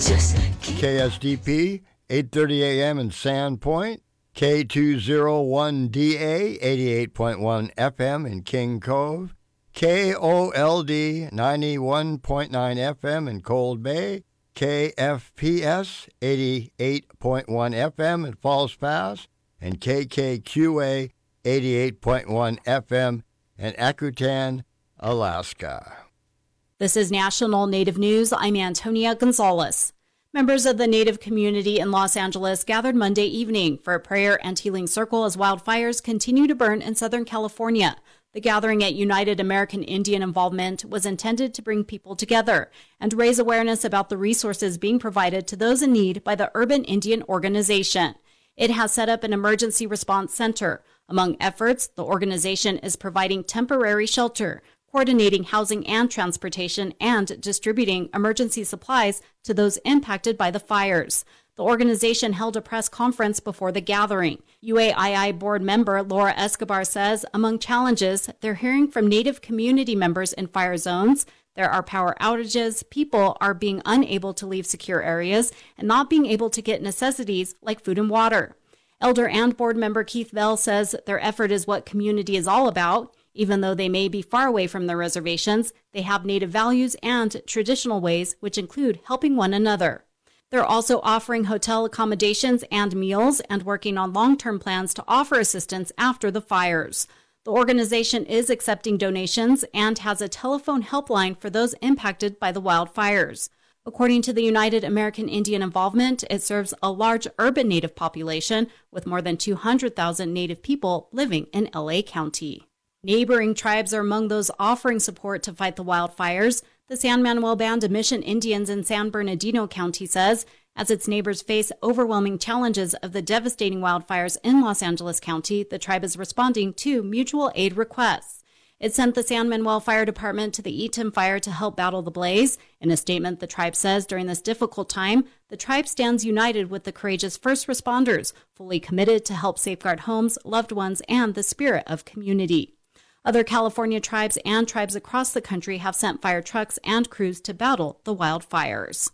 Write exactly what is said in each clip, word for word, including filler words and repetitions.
just keep... K S D P, eight thirty a.m. in Sandpoint. K two oh one D A, eighty-eight point one F M in King Cove. K O L D, ninety-one point nine F M in Cold Bay. K F P S, eighty-eight point one F M in Falls Pass. And K K Q A, eighty-eight point one F M in Akutan, Alaska. This is National Native News. I'm Antonia Gonzalez. Members of the Native community in Los Angeles gathered Monday evening for a prayer and healing circle as wildfires continue to burn in Southern California. The gathering at United American Indian Involvement was intended to bring people together and raise awareness about the resources being provided to those in need by the Urban Indian Organization. It has set up an emergency response center. Among efforts, the organization is providing temporary shelter, coordinating housing and transportation, and distributing emergency supplies to those impacted by the fires. The organization held a press conference before the gathering. U A I I board member Laura Escobar says among challenges, they're hearing from Native community members in fire zones. There are power outages, people are being unable to leave secure areas, and not being able to get necessities like food and water. Elder and board member Keith Bell says their effort is what community is all about. Even though they may be far away from their reservations, they have Native values and traditional ways, which include helping one another. They're also offering hotel accommodations and meals and working on long-term plans to offer assistance after the fires. The organization is accepting donations and has a telephone helpline for those impacted by the wildfires. According to the United American Indian Involvement, it serves a large urban Native population with more than two hundred thousand Native people living in L A County. Neighboring tribes are among those offering support to fight the wildfires. The San Manuel Band of Mission Indians in San Bernardino County says, as its neighbors face overwhelming challenges of the devastating wildfires in Los Angeles County, the tribe is responding to mutual aid requests. It sent the San Manuel Fire Department to the Eaton Fire to help battle the blaze. In a statement, the tribe says during this difficult time, the tribe stands united with the courageous first responders, fully committed to help safeguard homes, loved ones, and the spirit of community. Other California tribes and tribes across the country have sent fire trucks and crews to battle the wildfires.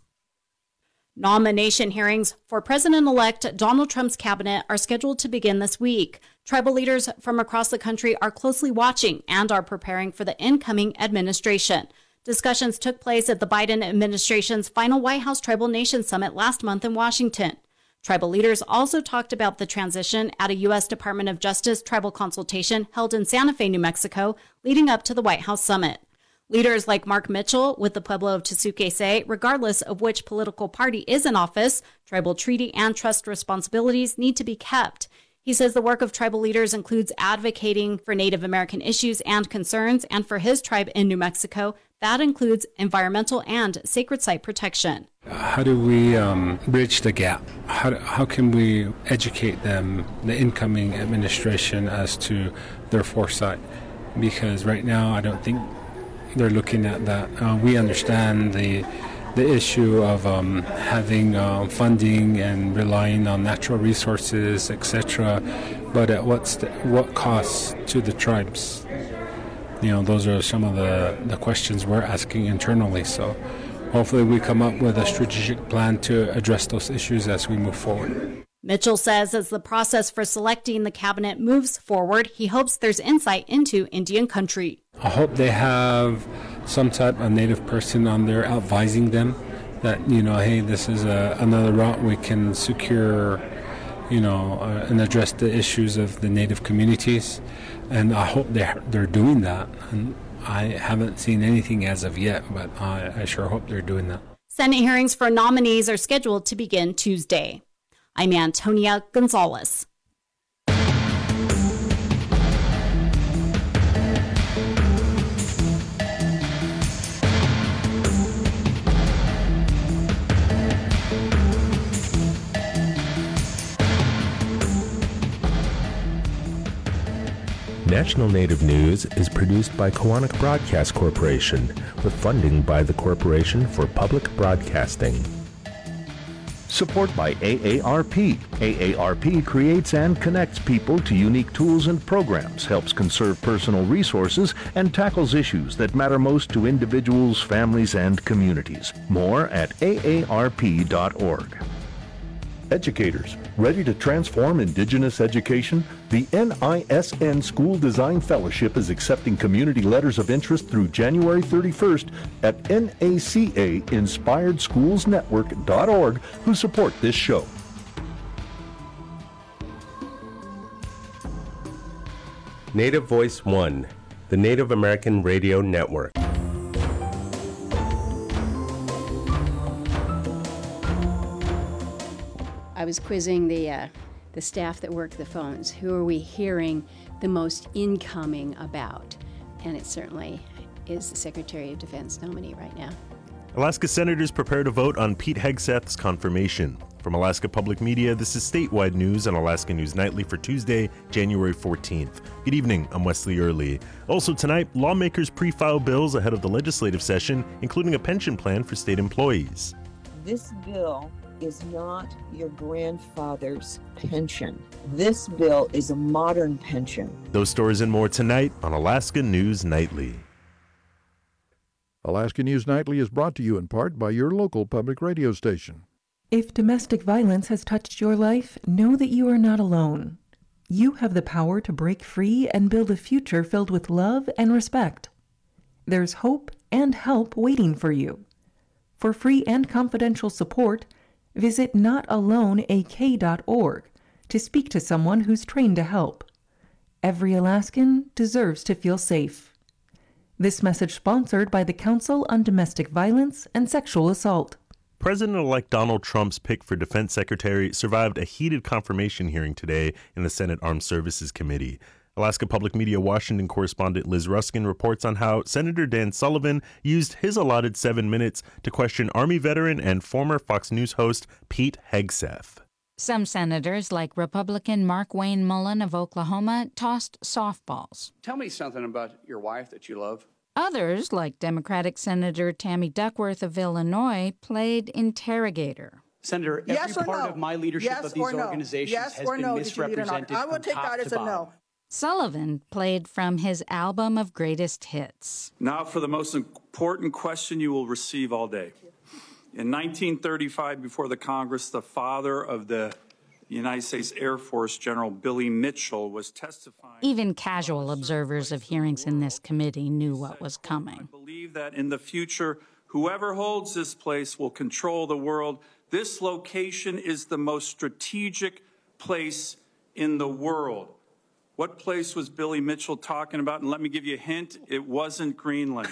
Nomination hearings for President-elect Donald Trump's cabinet are scheduled to begin this week. Tribal leaders from across the country are closely watching and are preparing for the incoming administration. Discussions took place at the Biden administration's final White House Tribal Nations Summit last month in Washington. Tribal leaders also talked about the transition at a U S Department of Justice tribal consultation held in Santa Fe, New Mexico, leading up to the White House summit. Leaders like Mark Mitchell with the Pueblo of Tesuque say, regardless of which political party is in office, tribal treaty and trust responsibilities need to be kept. He says the work of tribal leaders includes advocating for Native American issues and concerns, and for his tribe in New Mexico, that includes environmental and sacred site protection. How do we um, bridge the gap? How, do, how can we educate them, the incoming administration, as to their foresight? Because right now I don't think they're looking at that. Uh, we understand the the issue of um, having uh, funding and relying on natural resources, et cetera. But at what st- what cost to the tribes? You know, those are some of the, the questions we're asking internally. So hopefully we come up with a strategic plan to address those issues as we move forward. Mitchell says as the process for selecting the cabinet moves forward, he hopes there's insight into Indian country. I hope they have some type of Native person on there advising them that, you know, hey, this is a, another route we can secure, you know, uh, and address the issues of the Native communities. And I hope they're, they're doing that. And I haven't seen anything as of yet, but I, I sure hope they're doing that. Senate hearings for nominees are scheduled to begin Tuesday. I'm Antonia Gonzalez. National Native News is produced by Koahnic Broadcast Corporation with funding by the Corporation for Public Broadcasting. Support by A A R P. A A R P creates and connects people to unique tools and programs, helps conserve personal resources, and tackles issues that matter most to individuals, families, and communities. More at A A R P dot org. Educators, ready to transform Indigenous education? The N I S N School Design Fellowship is accepting community letters of interest through January thirty-first at N A C A Inspired Schools Network dot org who support this show. Native Voice One, the Native American Radio Network. I was quizzing the uh, the staff that work the phones. Who are we hearing the most incoming about? And it certainly is the Secretary of Defense nominee right now. Alaska senators prepare to vote on Pete Hegseth's confirmation. From Alaska Public Media, this is statewide news on Alaska News Nightly for Tuesday, January fourteenth. Good evening, I'm Wesley Early. Also tonight, lawmakers pre-file bills ahead of the legislative session, including a pension plan for state employees. This bill is not your grandfather's pension. This bill is a modern pension. Those stories and more tonight on Alaska News Nightly. Alaska News Nightly is brought to you in part by your local public radio station. If domestic violence has touched your life, know that you are not alone. You have the power to break free and build a future filled with love and respect. There's hope and help waiting for you. For free and confidential support, visit not alone A K dot org to speak to someone who's trained to help. Every Alaskan deserves to feel safe. This message sponsored by the Council on Domestic Violence and Sexual Assault. President-elect Donald Trump's pick for defense secretary survived a heated confirmation hearing today in the Senate Armed Services Committee. Alaska Public Media Washington correspondent Liz Ruskin reports on how Senator Dan Sullivan used his allotted seven minutes to question Army veteran and former Fox News host Pete Hegseth. Some senators, like Republican Mark Wayne Mullen of Oklahoma, tossed softballs. Tell me something about your wife that you love. Others, like Democratic Senator Tammy Duckworth of Illinois, played interrogator. Senator, every yes or part no? of my leadership yes of these no? organizations yes has or been no? misrepresented. I will take that as a no. Sullivan played from his album of greatest hits. Now for the most important question you will receive all day. In nineteen thirty-five, before the Congress, the father of the United States Air Force, General Billy Mitchell, was testifying. Even casual observers of hearings in this committee knew what was coming. I believe that in the future, whoever holds this place will control the world. This location is the most strategic place in the world. What place was Billy Mitchell talking about? And let me give you a hint, it wasn't Greenland.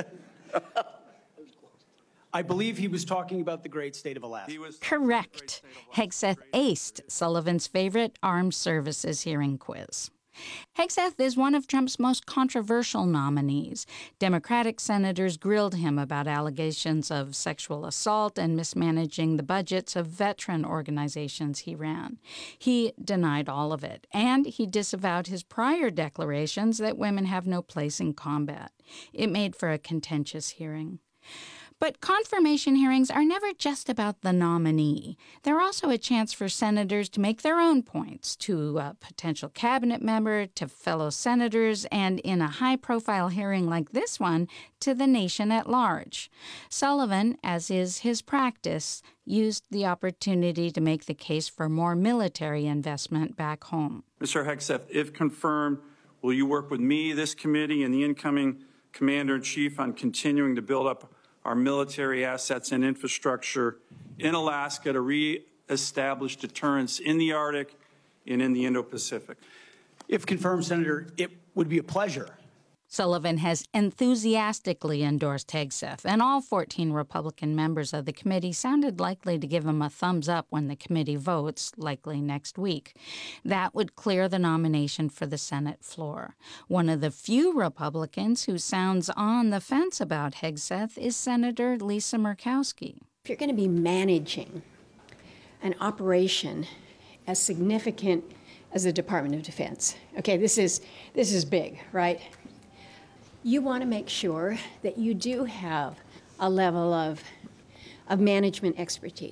I believe he was talking about the great state of Alaska. He was Correct. Hegseth aced Sullivan's favorite armed services hearing quiz. Hegseth is one of Trump's most controversial nominees. Democratic senators grilled him about allegations of sexual assault and mismanaging the budgets of veteran organizations he ran. He denied all of it, and he disavowed his prior declarations that women have no place in combat. It made for a contentious hearing. But confirmation hearings are never just about the nominee. They're also a chance for senators to make their own points to a potential cabinet member, to fellow senators, and in a high-profile hearing like this one, to the nation at large. Sullivan, as is his practice, used the opportunity to make the case for more military investment back home. Mister Hegseth, if confirmed, will you work with me, this committee, and the incoming Commander-in-Chief on continuing to build up our military assets and infrastructure in Alaska to re-establish deterrence in the Arctic and in the Indo-Pacific? If confirmed, Senator, it would be a pleasure. Sullivan has enthusiastically endorsed Hegseth, and all fourteen Republican members of the committee sounded likely to give him a thumbs up when the committee votes, likely next week. That would clear the nomination for the Senate floor. One of the few Republicans who sounds on the fence about Hegseth is Senator Lisa Murkowski. If you're going to be managing an operation as significant as the Department of Defense, okay, this is this is big, right? You want to make sure that you do have a level of, of management expertise.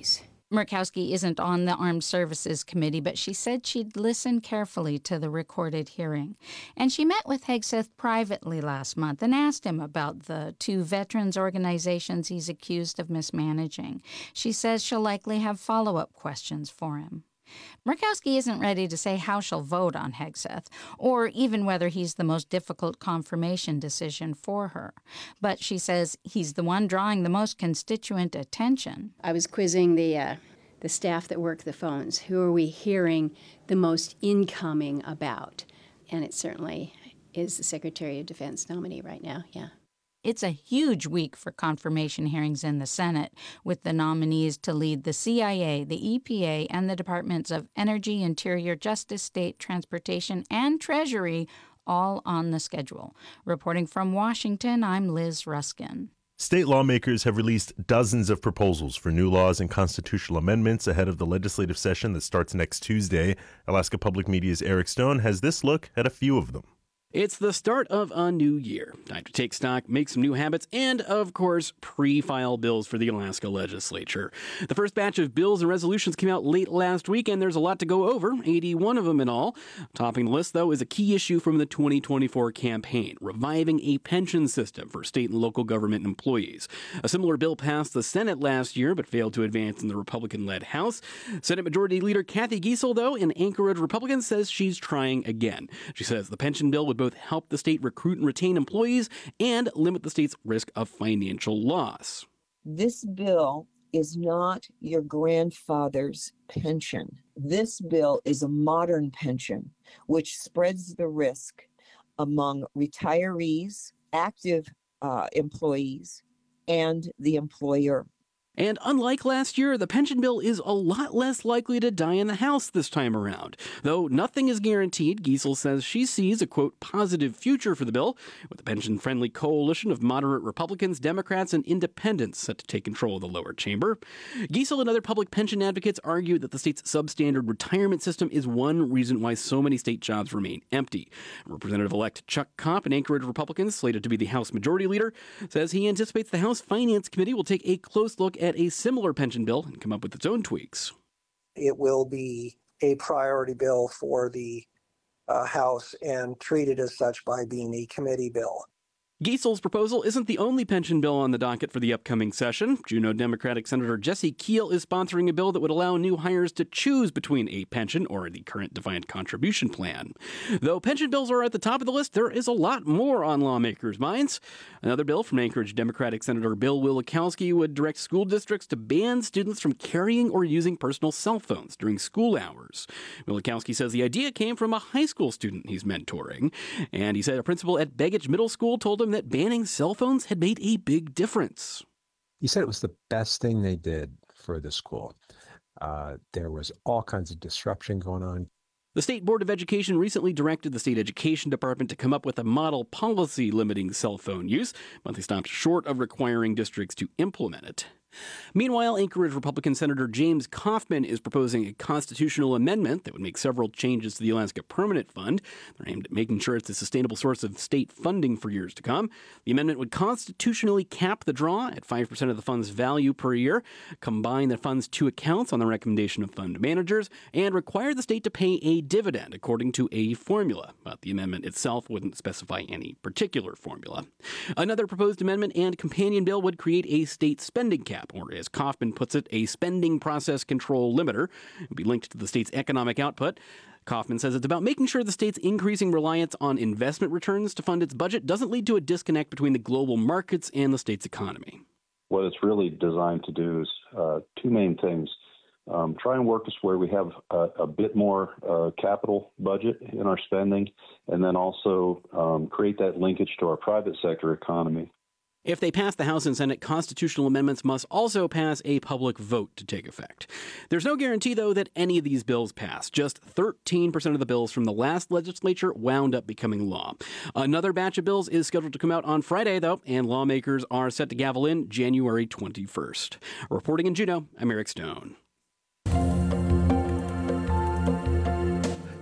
Murkowski isn't on the Armed Services Committee, but she said she'd listen carefully to the recorded hearing. And she met with Hegseth privately last month and asked him about the two veterans organizations he's accused of mismanaging. She says she'll likely have follow-up questions for him. Murkowski isn't ready to say how she'll vote on Hegseth, or even whether he's the most difficult confirmation decision for her. But she says he's the one drawing the most constituent attention. I was quizzing the uh, the staff that work the phones. Who are we hearing the most incoming about? And it certainly is the Secretary of Defense nominee right now, yeah. It's a huge week for confirmation hearings in the Senate, with the nominees to lead the C I A, the E P A, and the Departments of Energy, Interior, Justice, State, Transportation, and Treasury all on the schedule. Reporting from Washington, I'm Liz Ruskin. State lawmakers have released dozens of proposals for new laws and constitutional amendments ahead of the legislative session that starts next Tuesday. Alaska Public Media's Eric Stone has this look at a few of them. It's the start of a new year. Time to take stock, make some new habits, and, of course, pre-file bills for the Alaska legislature. The first batch of bills and resolutions came out late last week, and there's a lot to go over, eighty-one of them in all. Topping the list, though, is a key issue from the twenty twenty-four campaign, reviving a pension system for state and local government employees. A similar bill passed the Senate last year, but failed to advance in the Republican-led House. Senate Majority Leader Kathy Giessel, though, an Anchorage Republican, says she's trying again. She says the pension bill would both help the state recruit and retain employees and limit the state's risk of financial loss. This bill is not your grandfather's pension. This bill is a modern pension, which spreads the risk among retirees, active uh, employees, and the employer. And unlike last year, the pension bill is a lot less likely to die in the House this time around. Though nothing is guaranteed, Giessel says she sees a, quote, positive future for the bill, with a pension-friendly coalition of moderate Republicans, Democrats, and independents set to take control of the lower chamber. Giessel and other public pension advocates argue that the state's substandard retirement system is one reason why so many state jobs remain empty. Representative-elect Chuck Kopp, an Anchorage Republican slated to be the House Majority Leader, says he anticipates the House Finance Committee will take a close look at a similar pension bill and come up with its own tweaks. It will be a priority bill for the uh, House and treated as such by being a committee bill. Giessel's proposal isn't the only pension bill on the docket for the upcoming session. Juneau Democratic Senator Jesse Keel is sponsoring a bill that would allow new hires to choose between a pension or the current defined contribution plan. Though pension bills are at the top of the list, there is a lot more on lawmakers' minds. Another bill from Anchorage Democratic Senator Bill Wielechowski would direct school districts to ban students from carrying or using personal cell phones during school hours. Wielechowski says the idea came from a high school student he's mentoring, and he said a principal at Begich Middle School told him that banning cell phones had made a big difference. He said it was the best thing they did for the school. Uh, there was all kinds of disruption going on. The State Board of Education recently directed the State Education Department to come up with a model policy limiting cell phone use, but they stopped short of requiring districts to implement it. Meanwhile, Anchorage Republican Senator James Kaufman is proposing a constitutional amendment that would make several changes to the Alaska Permanent Fund. They're aimed at making sure it's a sustainable source of state funding for years to come. The amendment would constitutionally cap the draw at five percent of the fund's value per year, combine the fund's two accounts on the recommendation of fund managers, and require the state to pay a dividend according to a formula. But the amendment itself wouldn't specify any particular formula. Another proposed amendment and companion bill would create a state spending cap, or as Kaufman puts it, a spending process control limiter. It would be linked to the state's economic output. Kaufman says it's about making sure the state's increasing reliance on investment returns to fund its budget doesn't lead to a disconnect between the global markets and the state's economy. What it's really designed to do is uh, two main things. Um, try and work us where we have a, a bit more uh, capital budget in our spending, and then also um, create that linkage to our private sector economy. If they pass the House and Senate, constitutional amendments must also pass a public vote to take effect. There's no guarantee, though, that any of these bills pass. Just thirteen percent of the bills from the last legislature wound up becoming law. Another batch of bills is scheduled to come out on Friday, though, and lawmakers are set to gavel in January twenty-first. Reporting in Juneau, I'm Eric Stone.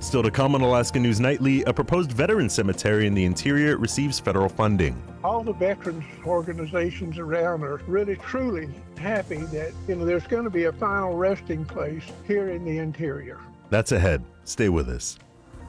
Still to come on Alaska News Nightly, a proposed veteran cemetery in the interior receives federal funding. All the veterans organizations around are really truly happy that, you know, there's going to be a final resting place here in the interior. That's ahead. Stay with us.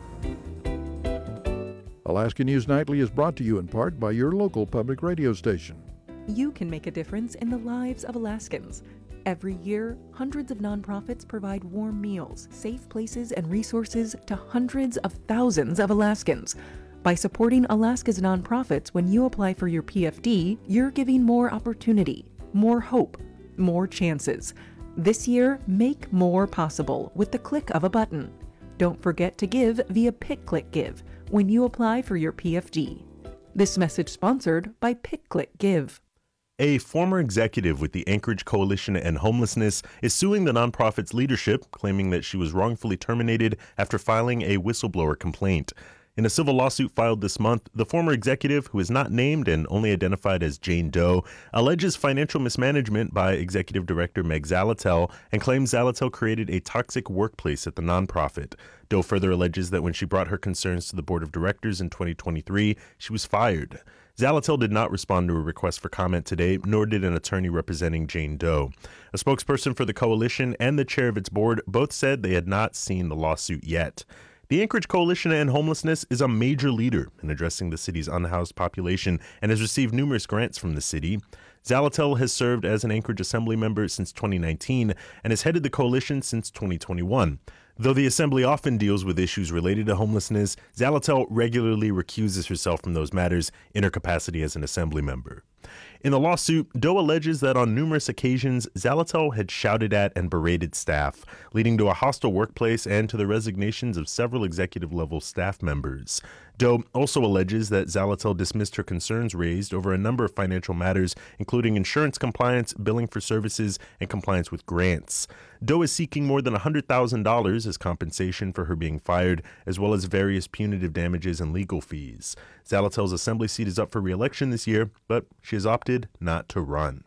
Alaska News Nightly is brought to you in part by your local public radio station. You can make a difference in the lives of Alaskans. Every year, hundreds of nonprofits provide warm meals, safe places, and resources to hundreds of thousands of Alaskans. By supporting Alaska's nonprofits when you apply for your P F D, you're giving more opportunity, more hope, more chances. This year, make more possible with the click of a button. Don't forget to give via PickClickGive when you apply for your P F D. This message sponsored by PickClickGive. A former executive with the Anchorage Coalition to End Homelessness is suing the nonprofit's leadership, claiming that she was wrongfully terminated after filing a whistleblower complaint. In a civil lawsuit filed this month, the former executive, who is not named and only identified as Jane Doe, alleges financial mismanagement by Executive Director Meg Zaletel and claims Zaletel created a toxic workplace at the nonprofit. Doe further alleges that when she brought her concerns to the board of directors in twenty twenty-three, she was fired. Zaletel did not respond to a request for comment today, nor did an attorney representing Jane Doe. A spokesperson for the coalition and the chair of its board both said they had not seen the lawsuit yet. The Anchorage Coalition to End Homelessness is a major leader in addressing the city's unhoused population and has received numerous grants from the city. Zaletel has served as an Anchorage Assembly member since twenty nineteen and has headed the coalition since twenty twenty-one. Though the Assembly often deals with issues related to homelessness, Zaletel regularly recuses herself from those matters in her capacity as an Assembly member. In the lawsuit, Doe alleges that on numerous occasions, Zaletel had shouted at and berated staff, leading to a hostile workplace and to the resignations of several executive-level staff members. Doe also alleges that Zaletel dismissed her concerns raised over a number of financial matters, including insurance compliance, billing for services, and compliance with grants. Doe is seeking more than one hundred thousand dollars as compensation for her being fired, as well as various punitive damages and legal fees. Zaletel's assembly seat is up for re-election this year, but she has opted not to run.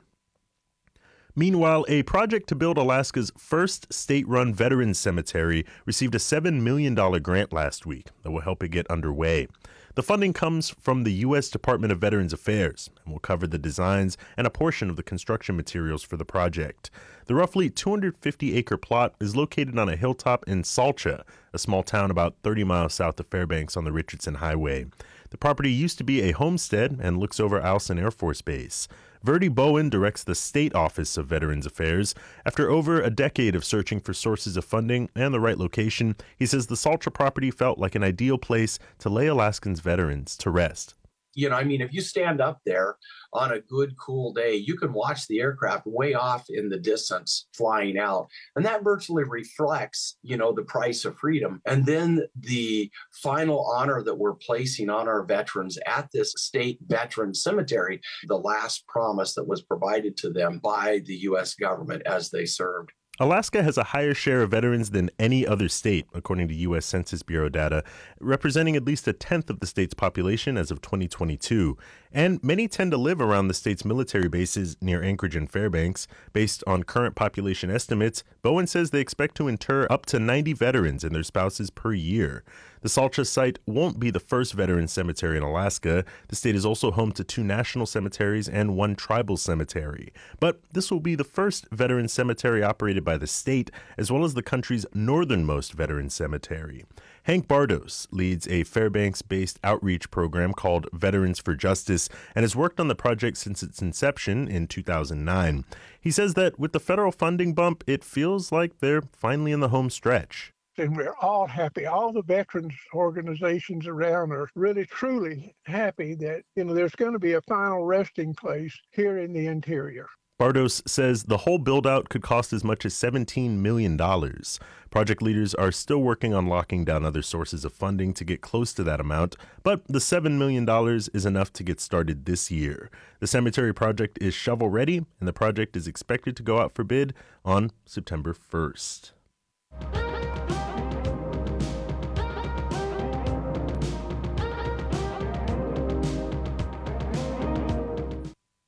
Meanwhile, a project to build Alaska's first state-run veterans cemetery received a seven million dollars grant last week that will help it get underway. The funding comes from the U S Department of Veterans Affairs and will cover the designs and a portion of the construction materials for the project. The roughly two hundred fifty acre plot is located on a hilltop in Salcha, a small town about thirty miles south of Fairbanks on the Richardson Highway. The property used to be a homestead and looks over Eielson Air Force Base. Verdi Bowen directs the State Office of Veterans Affairs. After over a decade of searching for sources of funding and the right location, he says the Salcha property felt like an ideal place to lay Alaskans' veterans to rest. You know, I mean, if you stand up there on a good, cool day, you can watch the aircraft way off in the distance flying out. And that virtually reflects, you know, the price of freedom. And then the final honor that we're placing on our veterans at this state veteran cemetery, the last promise that was provided to them by the U S government as they served. Alaska has a higher share of veterans than any other state, according to U S Census Bureau data, representing at least a tenth of the state's population as of twenty twenty-two. And many tend to live around the state's military bases near Anchorage and Fairbanks. Based on current population estimates, Bowen says they expect to inter up to ninety veterans and their spouses per year. The Salcha site won't be the first veteran cemetery in Alaska. The state is also home to two national cemeteries and one tribal cemetery. But this will be the first veteran cemetery operated by the state, as well as the country's northernmost veteran cemetery. Hank Bardos leads a Fairbanks-based outreach program called Veterans for Justice and has worked on the project since its inception in two thousand nine. He says that with the federal funding bump, it feels like they're finally in the home stretch. And we're all happy. All the veterans organizations around are really, truly happy that, you know, there's going to be a final resting place here in the interior. Bardos says the whole build-out could cost as much as seventeen million dollars. Project leaders are still working on locking down other sources of funding to get close to that amount, but the seven million dollars is enough to get started this year. The cemetery project is shovel-ready, and the project is expected to go out for bid on September first.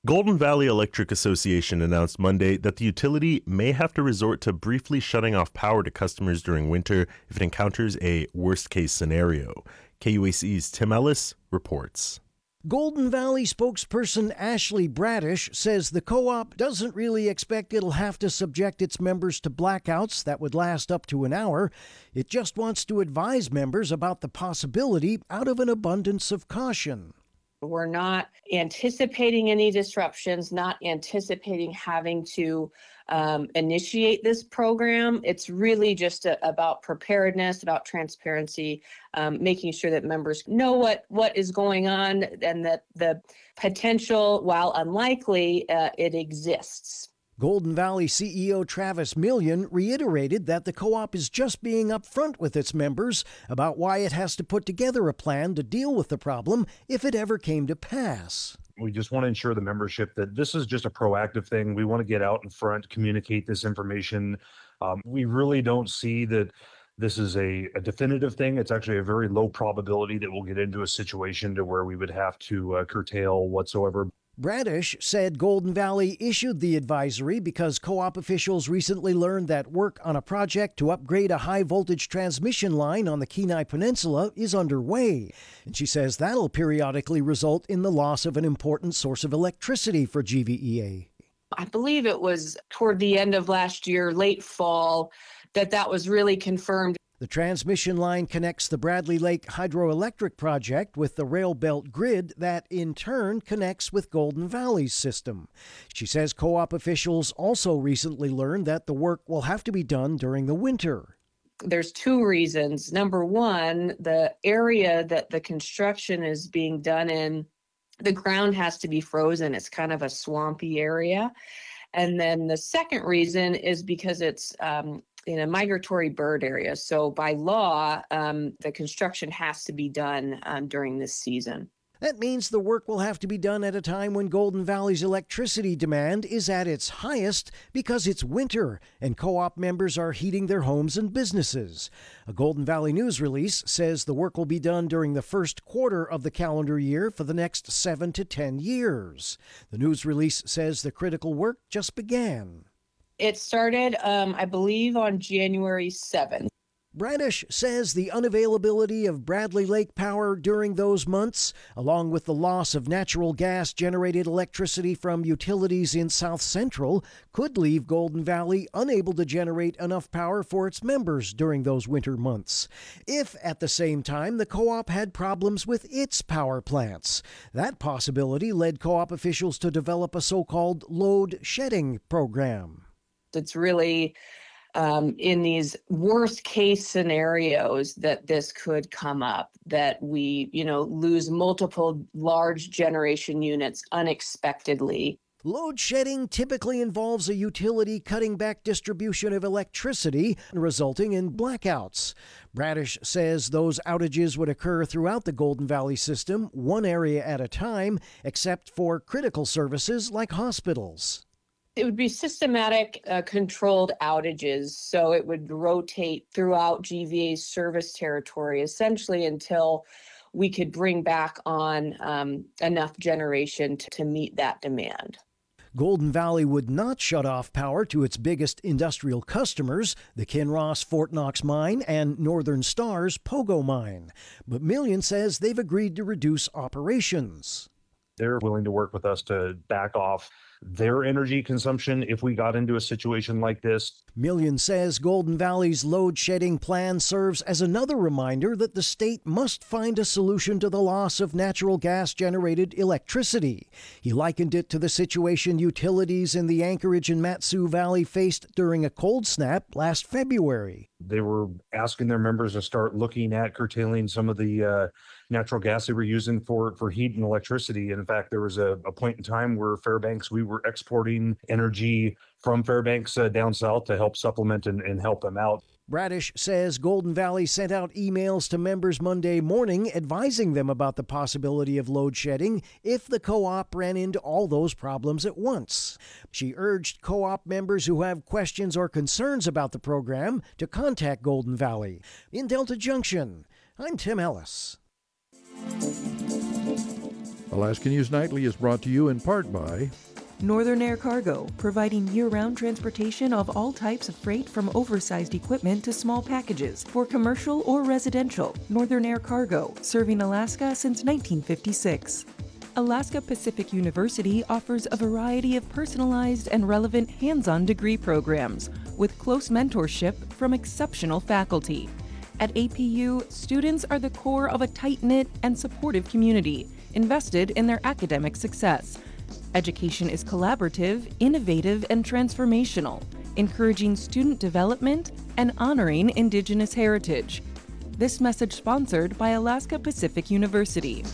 Golden Valley Electric Association announced Monday that the utility may have to resort to briefly shutting off power to customers during winter if it encounters a worst-case scenario. K U A C's Tim Ellis reports. Golden Valley spokesperson Ashley Bradish says the co-op doesn't really expect it'll have to subject its members to blackouts that would last up to an hour. It just wants to advise members about the possibility out of an abundance of caution. We're not anticipating any disruptions, not anticipating having to um, initiate this program. It's really just a, about preparedness, about transparency, um, making sure that members know what, what is going on and that the potential, while unlikely, uh, it exists. Golden Valley C E O Travis Million reiterated that the co-op is just being upfront with its members about why it has to put together a plan to deal with the problem if it ever came to pass. We just want to ensure the membership that this is just a proactive thing. We want to get out in front, communicate this information. Um, we really don't see that this is a, a definitive thing. It's actually a very low probability that we'll get into a situation to where we would have to uh, curtail whatsoever. Bradish said Golden Valley issued the advisory because co-op officials recently learned that work on a project to upgrade a high-voltage transmission line on the Kenai Peninsula is underway. And she says that'll periodically result in the loss of an important source of electricity for G V E A. I believe it was toward the end of last year, late fall, that that was really confirmed. The transmission line connects the Bradley Lake Hydroelectric Project with the rail belt grid that, in turn, connects with Golden Valley's system. She says co-op officials also recently learned that the work will have to be done during the winter. There's two reasons. Number one, the area that the construction is being done in, the ground has to be frozen. It's kind of a swampy area. And then the second reason is because it's um, in a migratory bird area. So by law, um, the construction has to be done um, during this season. That means the work will have to be done at a time when Golden Valley's electricity demand is at its highest because it's winter and co-op members are heating their homes and businesses. A Golden Valley news release says the work will be done during the first quarter of the calendar year for the next seven to ten years. The news release says the critical work just began. It started, um, I believe, on January seventh. Bradish says the unavailability of Bradley Lake power during those months, along with the loss of natural gas-generated electricity from utilities in South Central, could leave Golden Valley unable to generate enough power for its members during those winter months. If, at the same time, the co-op had problems with its power plants. That possibility led co-op officials to develop a so-called load shedding program. It's really um, in these worst case scenarios that this could come up, that we, you know, lose multiple large generation units unexpectedly. Load shedding typically involves a utility cutting back distribution of electricity, resulting in blackouts. Bradish says those outages would occur throughout the Golden Valley system, one area at a time, except for critical services like hospitals. It would be systematic, uh, controlled outages, so it would rotate throughout G V A's service territory, essentially until we could bring back on um, enough generation to, to meet that demand. Golden Valley would not shut off power to its biggest industrial customers, the Kinross Fort Knox Mine and Northern Star's Pogo Mine. But Million says they've agreed to reduce operations. They're willing to work with us to back off their energy consumption if we got into a situation like this. Million says Golden Valley's load shedding plan serves as another reminder that the state must find a solution to the loss of natural gas generated electricity. He likened it to the situation utilities in the Anchorage and Mat-Su Valley faced during a cold snap last February. They were asking their members to start looking at curtailing some of the uh, natural gas they were using for, for heat and electricity. And in fact, there was a, a point in time where Fairbanks, we were exporting energy from Fairbanks uh, down south to help supplement and, and help them out. Bradish says Golden Valley sent out emails to members Monday morning advising them about the possibility of load shedding if the co-op ran into all those problems at once. She urged co-op members who have questions or concerns about the program to contact Golden Valley. In Delta Junction, I'm Tim Ellis. Alaska News Nightly is brought to you in part by Northern Air Cargo, providing year-round transportation of all types of freight from oversized equipment to small packages for commercial or residential. Northern Air Cargo, serving Alaska since nineteen fifty-six. Alaska Pacific University offers a variety of personalized and relevant hands-on degree programs with close mentorship from exceptional faculty. At A P U, students are the core of a tight-knit and supportive community, invested in their academic success. Education is collaborative, innovative, and transformational, encouraging student development and honoring Indigenous heritage. This message sponsored by Alaska Pacific University.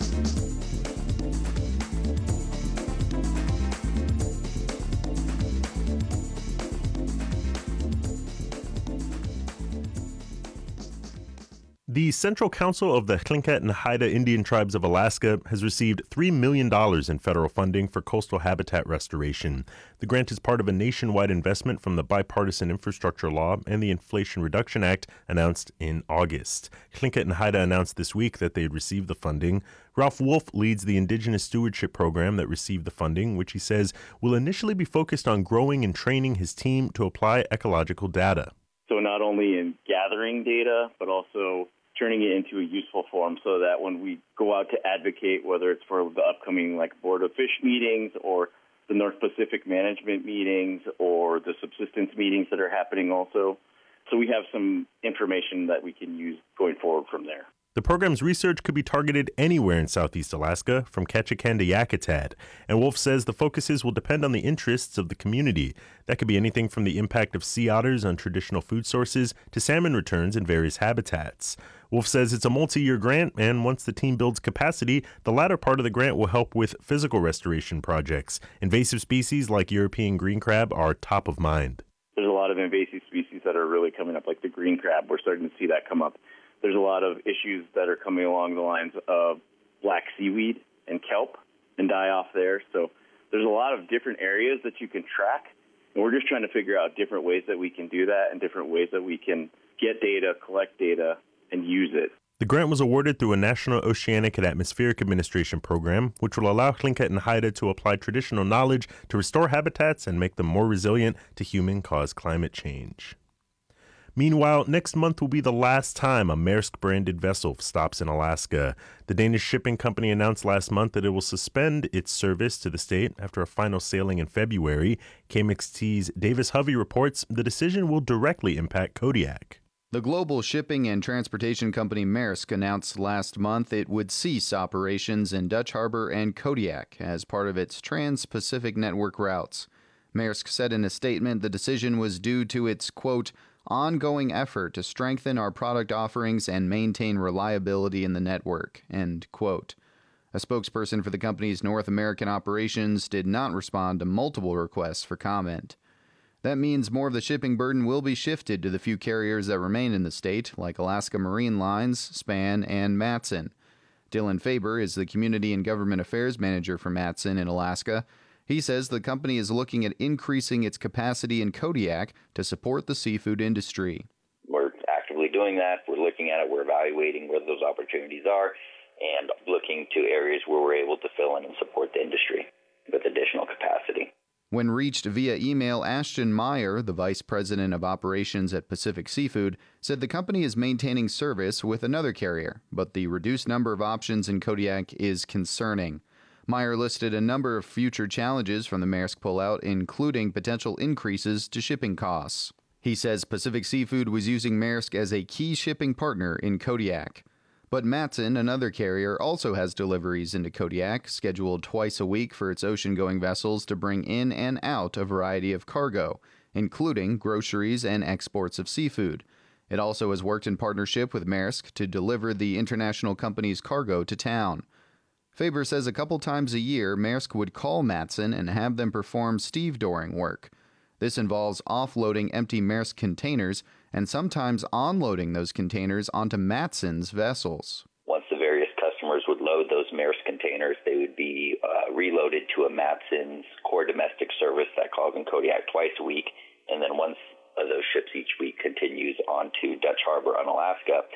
The Central Council of the Tlingit and Haida Indian Tribes of Alaska has received three million dollars in federal funding for coastal habitat restoration. The grant is part of a nationwide investment from the Bipartisan Infrastructure Law and the Inflation Reduction Act announced in August. Tlingit and Haida announced this week that they had received the funding. Ralph Wolf leads the Indigenous Stewardship Program that received the funding, which he says will initially be focused on growing and training his team to apply ecological data. So not only in gathering data, but also turning it into a useful form so that when we go out to advocate, whether it's for the upcoming like Board of Fish meetings or the North Pacific Management meetings or the subsistence meetings that are happening also. So we have some information that we can use going forward from there. The program's research could be targeted anywhere in Southeast Alaska, from Ketchikan to Yakutat, and Wolf says the focuses will depend on the interests of the community. That could be anything from the impact of sea otters on traditional food sources to salmon returns in various habitats. Wolf says it's a multi-year grant, and once the team builds capacity, the latter part of the grant will help with physical restoration projects. Invasive species like European green crab are top of mind. There's a lot of invasive species that are really coming up, like the green crab. We're starting to see that come up. There's a lot of issues that are coming along the lines of black seaweed and kelp and die-off there. So there's a lot of different areas that you can track, and we're just trying to figure out different ways that we can do that and different ways that we can get data, collect data, and use it. The grant was awarded through a National Oceanic and Atmospheric Administration program, which will allow Tlingit and Haida to apply traditional knowledge to restore habitats and make them more resilient to human-caused climate change. Meanwhile, next month will be the last time a Maersk-branded vessel stops in Alaska. The Danish shipping company announced last month that it will suspend its service to the state after a final sailing in February. K M X T's Davis Hovey reports the decision will directly impact Kodiak. The global shipping and transportation company Maersk announced last month it would cease operations in Dutch Harbor and Kodiak as part of its Trans-Pacific Network routes. Maersk said in a statement the decision was due to its, quote, ongoing effort to strengthen our product offerings and maintain reliability in the network, end quote. A spokesperson for the company's North American operations did not respond to multiple requests for comment. That means more of the shipping burden will be shifted to the few carriers that remain in the state, like Alaska Marine Lines, Span, and Matson. Dylan Faber is the Community and Government Affairs Manager for Matson in Alaska. He says the company is looking at increasing its capacity in Kodiak to support the seafood industry. We're actively doing that. We're looking at it. We're evaluating where those opportunities are and looking to areas where we're able to fill in and support the industry with additional capacity. When reached via email, Ashton Meyer, the vice president of operations at Pacific Seafood, said the company is maintaining service with another carrier, but the reduced number of options in Kodiak is concerning. Meyer listed a number of future challenges from the Maersk pullout, including potential increases to shipping costs. He says Pacific Seafood was using Maersk as a key shipping partner in Kodiak. But Matson, another carrier, also has deliveries into Kodiak, scheduled twice a week for its ocean-going vessels to bring in and out a variety of cargo, including groceries and exports of seafood. It also has worked in partnership with Maersk to deliver the international company's cargo to town. Faber says a couple times a year, Maersk would call Matson and have them perform stevedoring work. This involves offloading empty Maersk containers and sometimes onloading those containers onto Matson's vessels. Once the various customers would load those Maersk containers, they would be uh, reloaded to a Matson's core domestic service that calls in Kodiak twice a week. And then once uh, those ships each week continues on to Dutch Harbor on Alaska.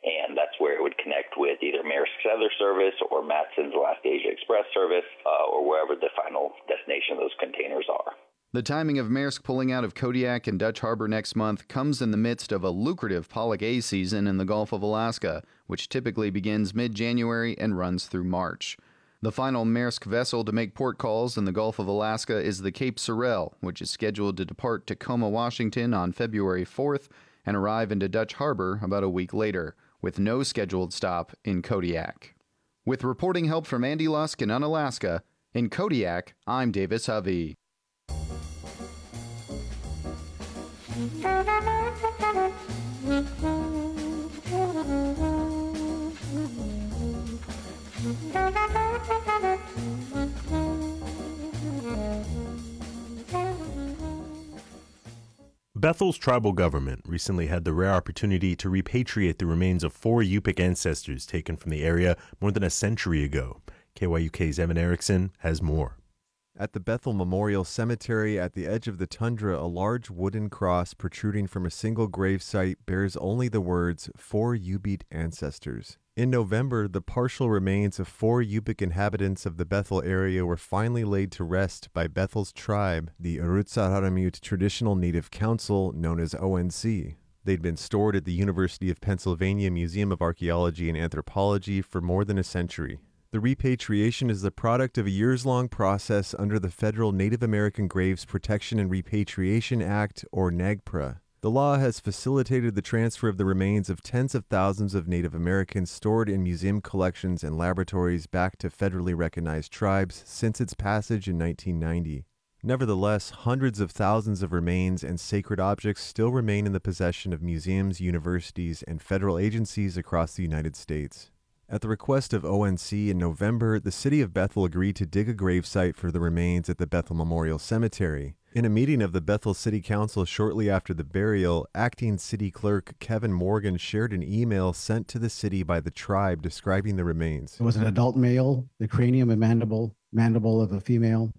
and that's where it would connect with either Maersk's other service or Matson's Alaska Asia Express service, uh, or wherever the final destination of those containers are. The timing of Maersk pulling out of Kodiak and Dutch Harbor next month comes in the midst of a lucrative pollock A season in the Gulf of Alaska, which typically begins mid-January and runs through March. The final Maersk vessel to make port calls in the Gulf of Alaska is the Cape Sorel, which is scheduled to depart Tacoma, Washington on February fourth and arrive into Dutch Harbor about a week later, with no scheduled stop in Kodiak. With reporting help from Andy Lusk in Unalaska, in Kodiak, I'm Davis Hovey. Bethel's tribal government recently had the rare opportunity to repatriate the remains of four Yupik ancestors taken from the area more than a century ago. K Y U K's Evan Erickson has more. At the Bethel Memorial Cemetery at the edge of the tundra, a large wooden cross protruding from a single grave site bears only the words, "Four Ute Ancestors." In November, the partial remains of four Yupik inhabitants of the Bethel area were finally laid to rest by Bethel's tribe, the Arutsaharamute Traditional Native Council, known as O N C. They'd been stored at the University of Pennsylvania Museum of Archaeology and Anthropology for more than a century. The repatriation is the product of a years-long process under the Federal Native American Graves Protection and Repatriation Act, or NAGPRA. The law has facilitated the transfer of the remains of tens of thousands of Native Americans stored in museum collections and laboratories back to federally recognized tribes since its passage in nineteen ninety. Nevertheless, hundreds of thousands of remains and sacred objects still remain in the possession of museums, universities, and federal agencies across the United States. At the request of O N C in November, the city of Bethel agreed to dig a gravesite for the remains at the Bethel Memorial Cemetery. In a meeting of the Bethel City Council shortly after the burial, acting city clerk Kevin Morgan shared an email sent to the city by the tribe describing the remains. It was an adult male, the cranium and mandible, mandible of a female,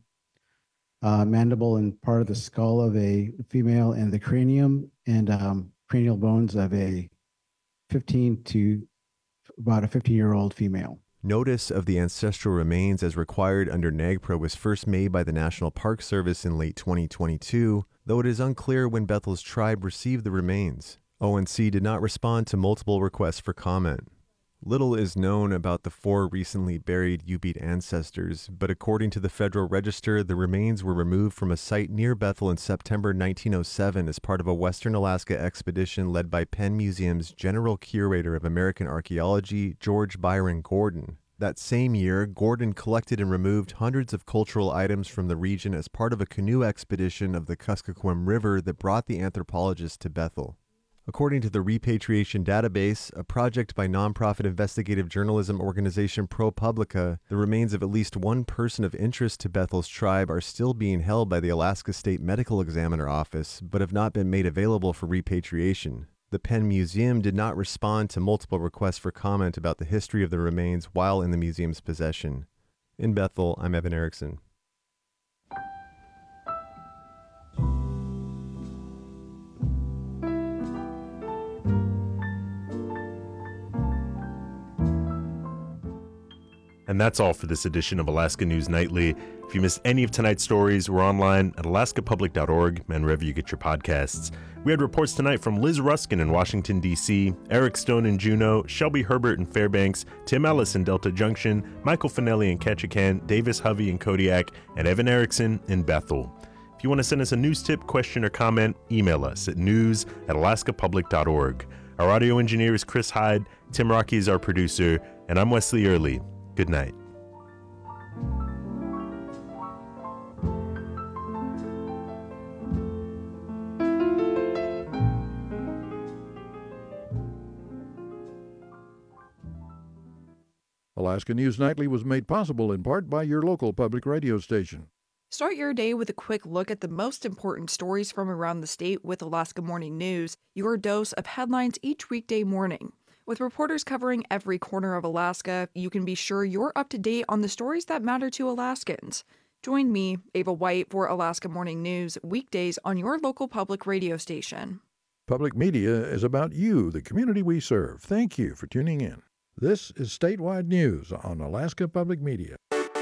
uh, mandible and part of the skull of a female, and the cranium and um, cranial bones of a fifteen to about a fifteen-year-old female. Notice of the ancestral remains as required under NAGPRA was first made by the National Park Service in late twenty twenty-two, though it is unclear when Bethel's tribe received the remains. O N C did not respond to multiple requests for comment. Little is known about the four recently buried Ute ancestors, but according to the Federal Register, the remains were removed from a site near Bethel in September nineteen oh seven as part of a Western Alaska expedition led by Penn Museum's General Curator of American Archaeology, George Byron Gordon. That same year, Gordon collected and removed hundreds of cultural items from the region as part of a canoe expedition of the Kuskokwim River that brought the anthropologists to Bethel. According to the Repatriation Database, a project by nonprofit investigative journalism organization ProPublica, the remains of at least one person of interest to Bethel's tribe are still being held by the Alaska State Medical Examiner Office, but have not been made available for repatriation. The Penn Museum did not respond to multiple requests for comment about the history of the remains while in the museum's possession. In Bethel, I'm Evan Erickson. And that's all for this edition of Alaska News Nightly. If you missed any of tonight's stories, we're online at alaska public dot org and wherever you get your podcasts. We had reports tonight from Liz Ruskin in Washington, D C, Eric Stone in Juneau, Shelby Herbert in Fairbanks, Tim Ellis in Delta Junction, Michael Finelli in Ketchikan, Davis Hovey in Kodiak, and Evan Erickson in Bethel. If you want to send us a news tip, question, or comment, email us at news at alaska public dot org. Our audio engineer is Chris Hyde, Tim Rocky is our producer, and I'm Wesley Early. Good night. Alaska News Nightly was made possible in part by your local public radio station. Start your day with a quick look at the most important stories from around the state with Alaska Morning News, your dose of headlines each weekday morning. With reporters covering every corner of Alaska, you can be sure you're up to date on the stories that matter to Alaskans. Join me, Ava White, for Alaska Morning News weekdays on your local public radio station. Public media is about you, the community we serve. Thank you for tuning in. This is Statewide News on Alaska Public Media.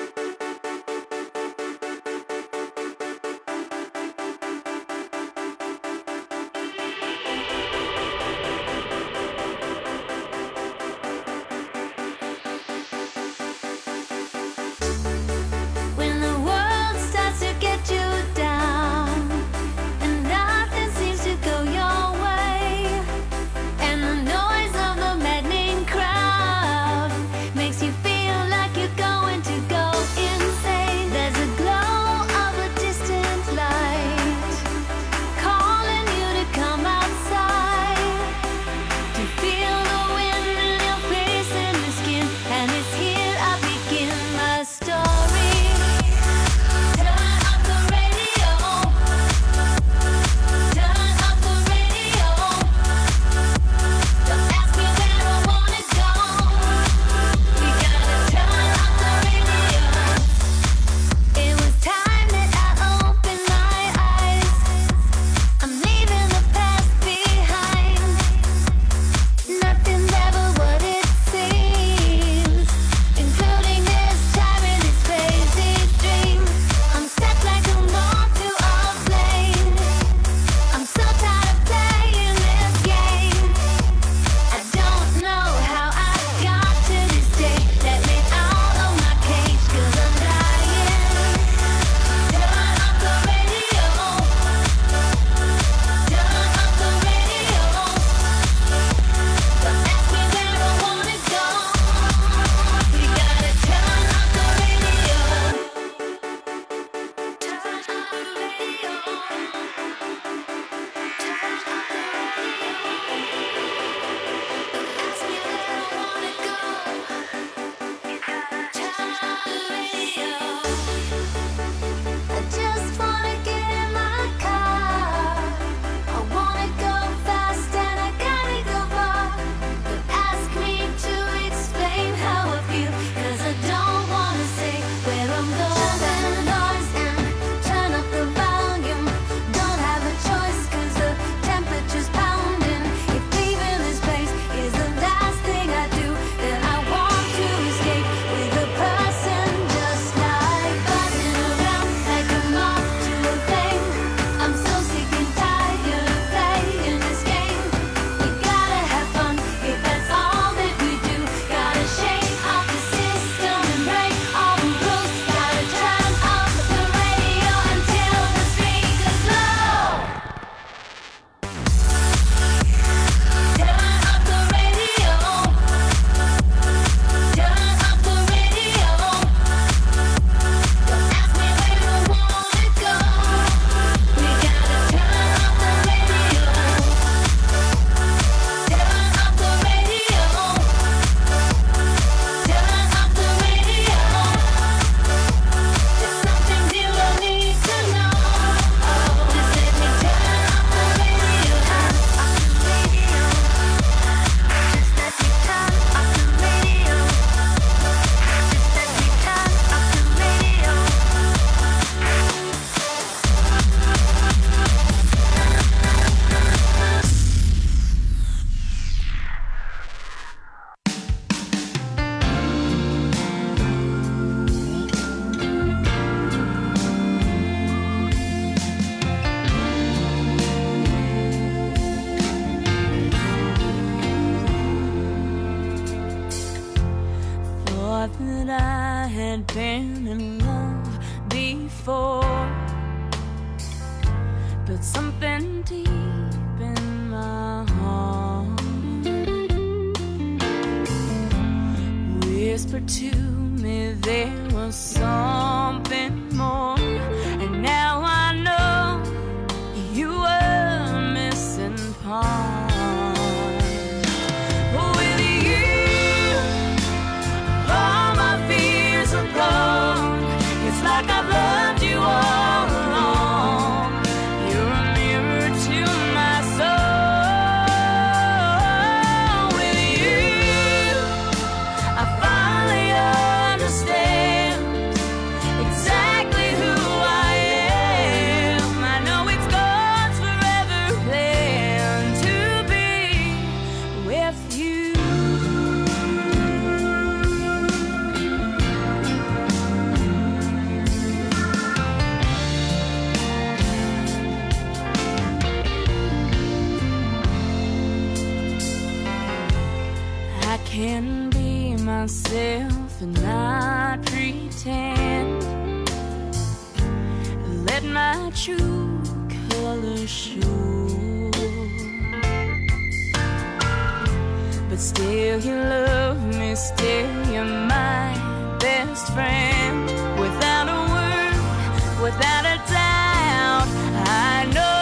been in love before, but something deep in my heart whispered to me there was something more, and now I know you were a missing part. It's like I've loved you all along. You're a mirror to my soul. With you, I finally can be myself and not pretend. Let my true colors show. But still you love me, still you're my best friend. Without a word, without a doubt, I know.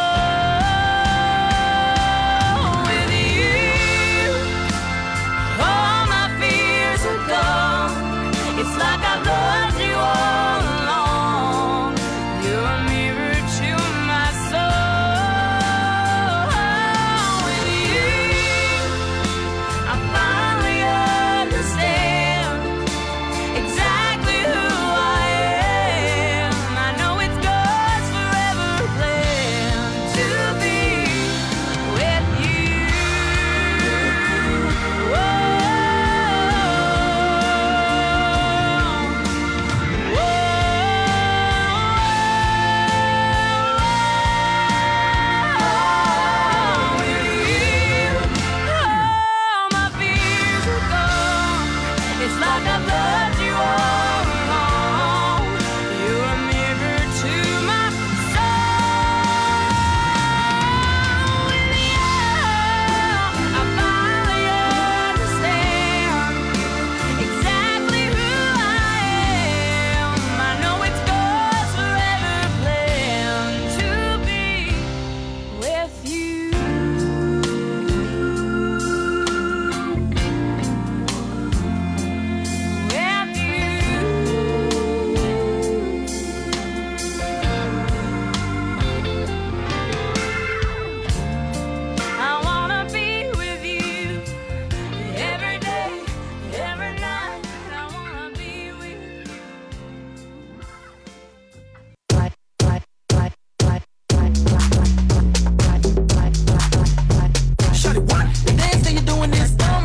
With you, all my fears are gone. It's like I've loved you all along. You're a mirror to my soul. With you, I finally understand exactly who I am. I know it's God's forever plan to be with you. All my fears are gone. It's like I've loved you all along. You're a mirror to my soul. With you, I finally understand exactly who I am. I know it's God's forever plan to be with you. I wanna be with you every day, every night. I wanna be with you. Shorty, what? The dance that you're doing is dumb.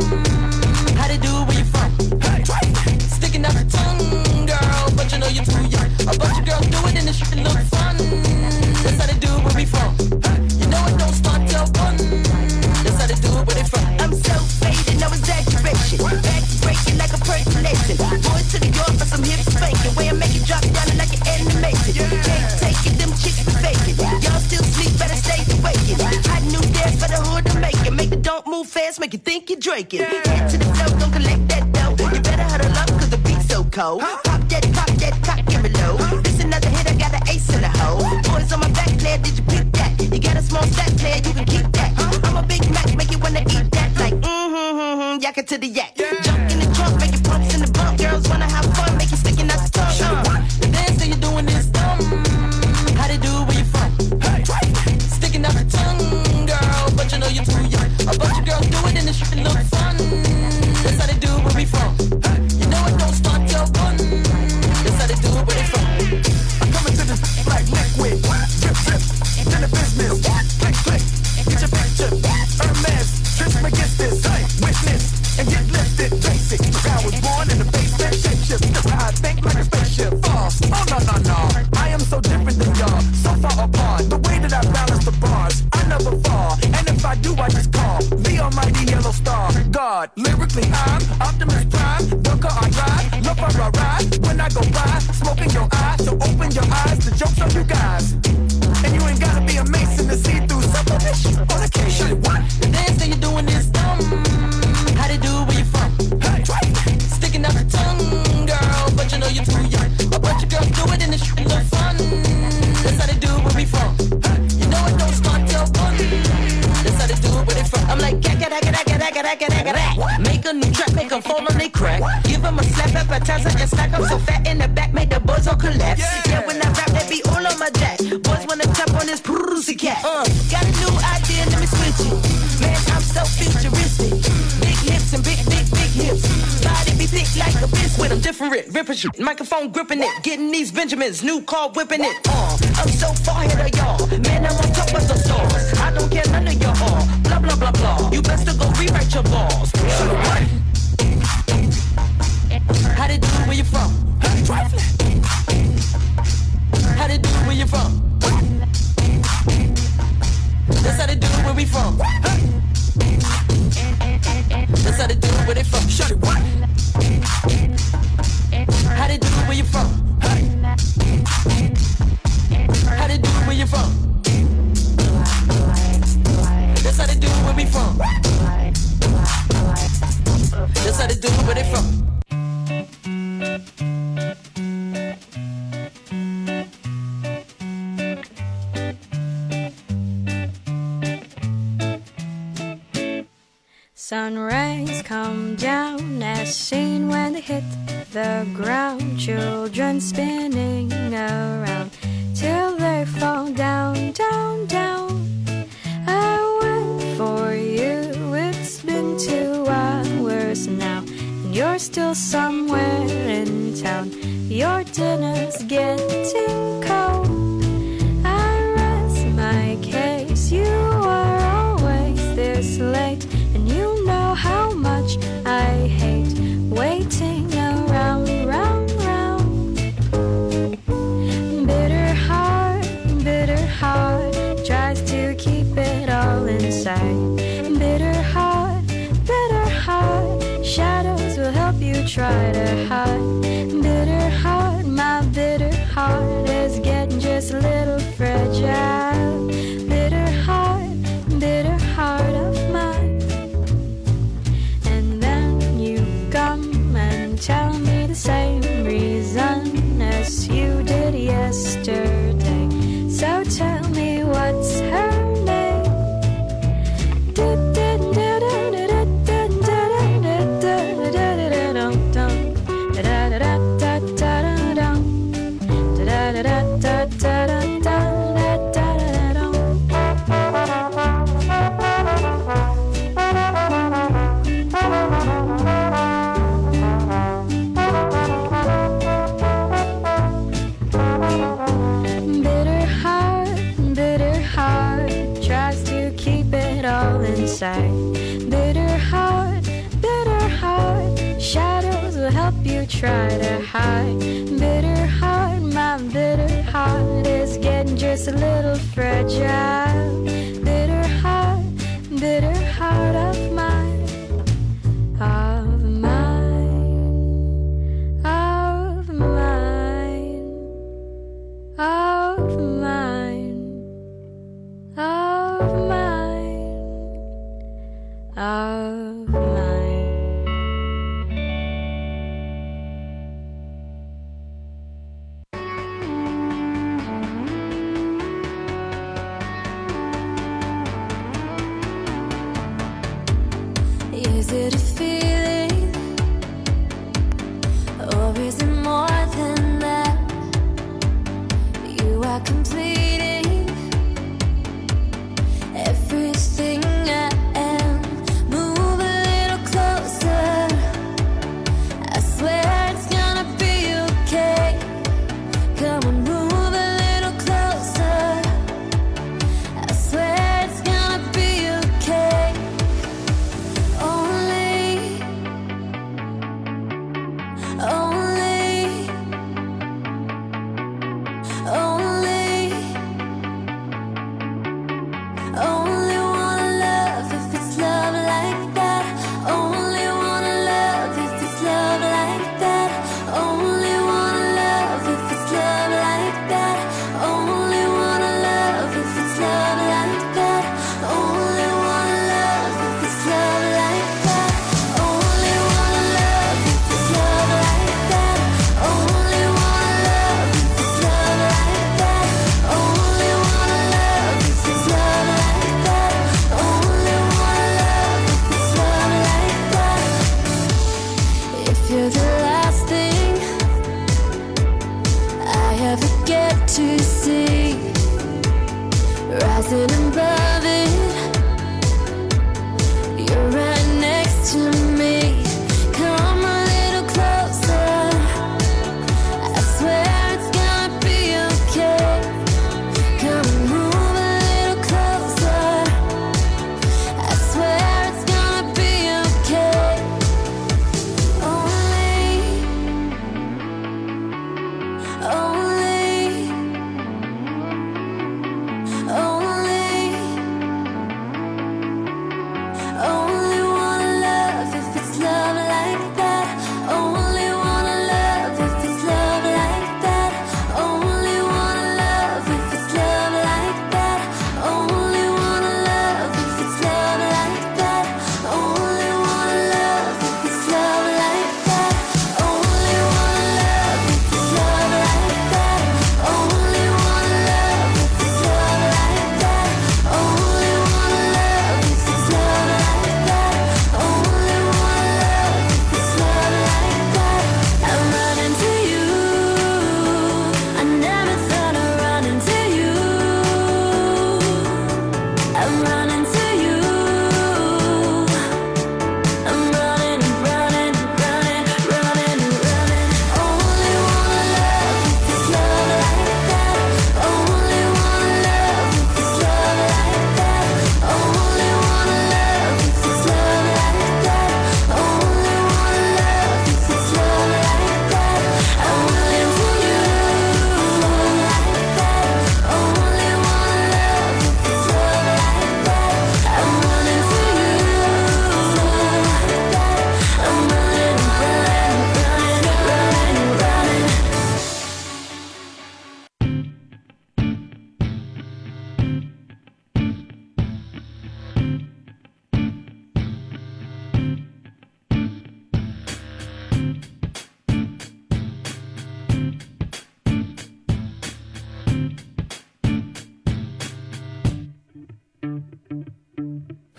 How they do it where you from? Hey, sticking out your tongue, girl, but you know you're too young. A bunch of girls do it and it should look fun. That's how they do it where we from. You know it don't start till one. That's how they do it where they from. I'm so faded, no exaggeration. Back breaking like a percolation. Boys to the yard for some hip spanking. Way I make it drop down and like an animation. Can't take it, them chicks be faking. Y'all still sleep, better stay awakened. Hot new dance for the hood to make it. Make it don't move fast, make you think you're drinking. Head to the flow, don't collect that dough. You better huddle up, cause the beat's so cold. Pop that, pop that, cock, give me low. This another hit, I got an ace in the hole. Boys on my back, player, did you pick that? You got a small stack, player, you can keep that. I'm a Big Mac, make you wanna eat that. Like, mm-hmm, yak it to the yak. Jump in the trunk, make it pumps in the bump. Girls wanna have fun, make you sticking out the tongue. Uh. The dance that you're doing is dumb. How they do it where you from? Hey, sticking out your tongue, girl, but you know you're too young. A bunch of girls do it and it should look fun. That's how they do it where we from. You know it don't start till one. That's how they do it where they from. I'm coming to this black neck with drip, drip, in the business. Click, click, get your picture. Hermes, trips against this. Witness and get lifted. Basic. I was born in the basement. Shape shift. That's how I think like a spaceship. False. Oh no no no. I am so different than y'all. So far apart. The way that I balance the bars, I never fall. And if I do, I just call the almighty yellow star. God, lyrically I'm Optimus Prime. Dunker I ride, look for a ride. When I go by, smoking your eye. So open your eyes. The joke's on you guys. And you ain't gotta be a mason to see through sublimation on occasion. What? The dance that you're doing is dumb. How they do it where you from? Hey, sticking out your tongue, girl, but you know you're too young. A bunch of girls do it and it should look fun. That's how they do it where we from. You know it don't start till one. That's how they do it where they from. I'm like, gat, gat, gat, gat, gat, gat, gat, gat, gat. Make a new track, make them fall on they crack. Give them a slap, appetizer, and stack up so fat in the back, make the boys all collapse. Yeah, when I rap, they be all on my jack. Boys wanna tap on this pussy cat. Uh, got a new idea, let me switch it. Man, I'm so futuristic. Big hips and big, big, big hips. Body be thick like a biscuit. I'm different, ripping shit. Microphone gripping it. Getting these Benjamins, new car whipping it. Uh, I'm so far ahead of y'all. Man, I'm on top of the stars. I don't care none of y'all. Blah, blah, blah, blah. You best to go rewrite your balls. So what? How they do it where you from? How they do it where you from? That's how they do it where we from. That's how they do it where they from. they from? That's how they do it, where they from? Sun rays come down as seen when they hit the ground. Children spinning around till they fall down, down, down. I wait for you, it's been two hours now, and you're still somewhere in town. Your dinner's getting cold. I rest my case, you are always this late. You know how much I hate waiting around, round, round. Bitter heart, bitter heart tries to keep it all inside. Bitter heart, bitter heart, shadows will help you try to hide. Bitter heart, my bitter heart is getting just a little fragile. Bitter heart, bitter heart of mine. Tell me the same reason as you did yesterday. So tell me what's her name. Bitter heart, bitter heart, shadows will help you try to hide. Bitter heart, my bitter heart is getting just a little fragile. Bitter heart, bitter heart of mine, of mine, of mine, of mine, of mine. Of mine. Is it a feeling, or is it more than that? You are completing everything I am. Move a little closer. I swear it's gonna be okay. Come on, move a little closer. I swear it's gonna be okay. Only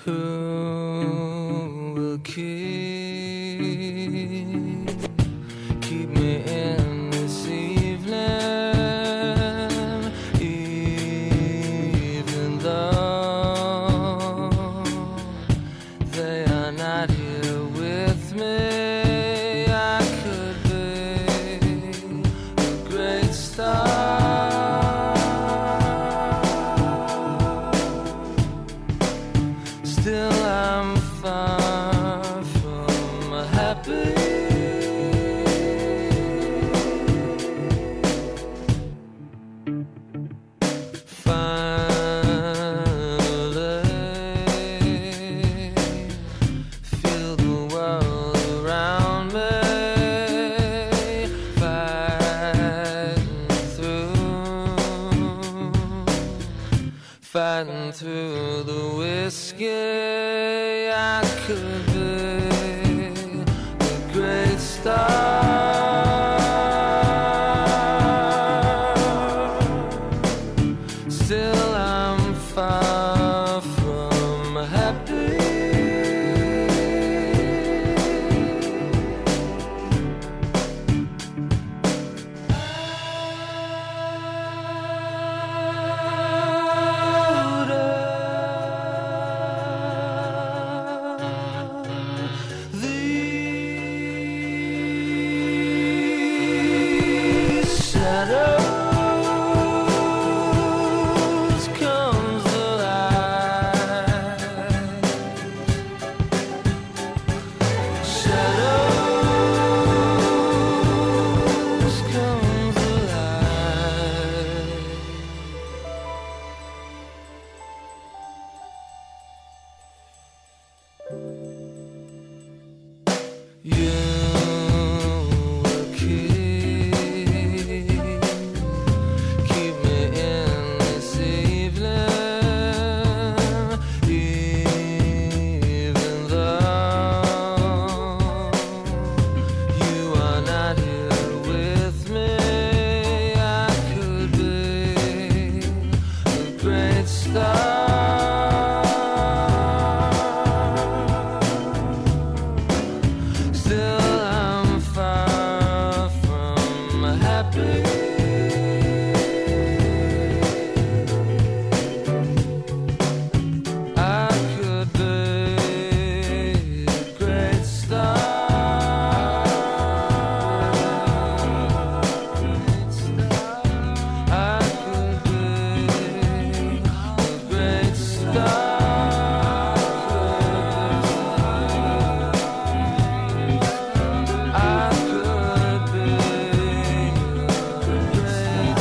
Who will keep, keep me in this evening, even though they are not here with me? I could be a great star. Still I'm far from happy. Finally feel the world around me, fighting through, fighting through the whiskey. I could be a great star. Still I'm far from happy. These shadows comes the light. Shadows comes the light. You will keep, keep me in this evening, even though you are not here with me. I could be a great star. Still I'm far from happy. I could be a great star. I could be a great star. I could be a great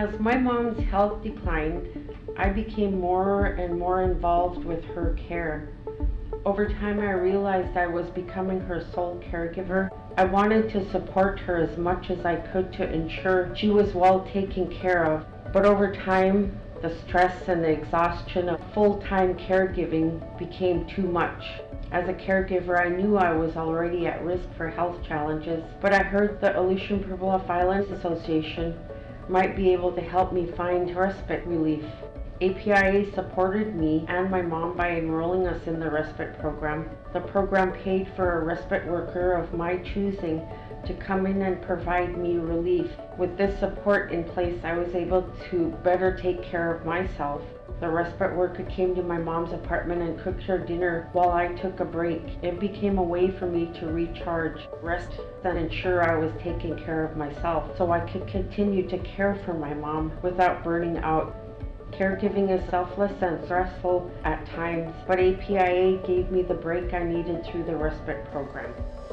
As my mom's health declined, I became more and more involved with her care. Over time, I realized I was becoming her sole caregiver. I wanted to support her as much as I could to ensure she was well taken care of. But over time, the stress and the exhaustion of full-time caregiving became too much. As a caregiver, I knew I was already at risk for health challenges, but I heard the Aleutian Pribilof Islands Association might be able to help me find respite relief. A P I A supported me and my mom by enrolling us in the respite program. The program paid for a respite worker of my choosing to come in and provide me relief. With this support in place, I was able to better take care of myself. The respite worker came to my mom's apartment and cooked her dinner while I took a break. It became a way for me to recharge, rest, and ensure I was taking care of myself so I could continue to care for my mom without burning out. Caregiving is selfless and stressful at times, but A P I A gave me the break I needed through the respite program.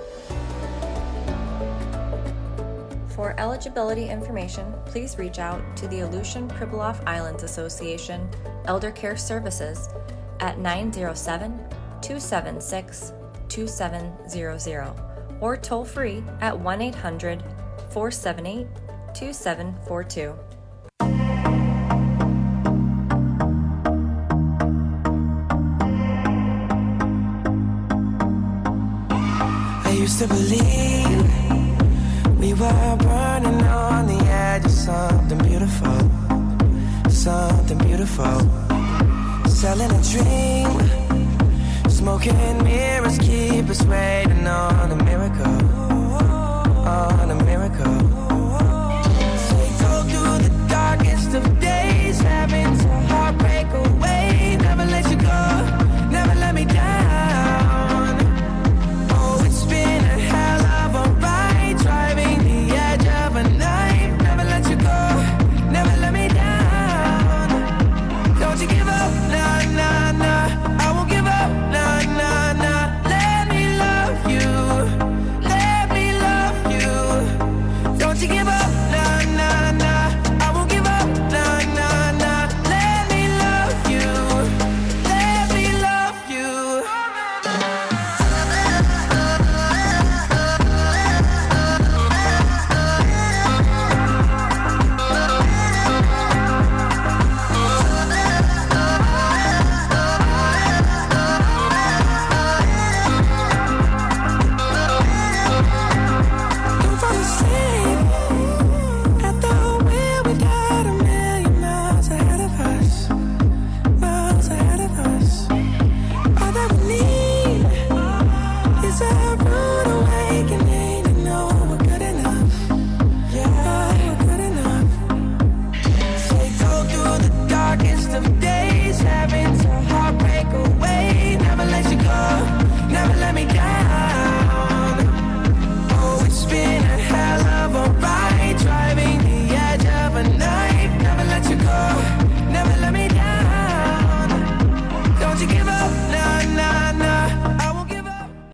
For eligibility information, please reach out to the Aleutian Pribilof Islands Association Elder Care Services at nine zero seven, two seven six, two seven zero zero or toll free at one eight hundred, four seven eight, two seven four two. I used to believe we were burning on the edge of something beautiful, something beautiful. Selling a dream, smoking mirrors keep us waiting on a miracle, on a miracle.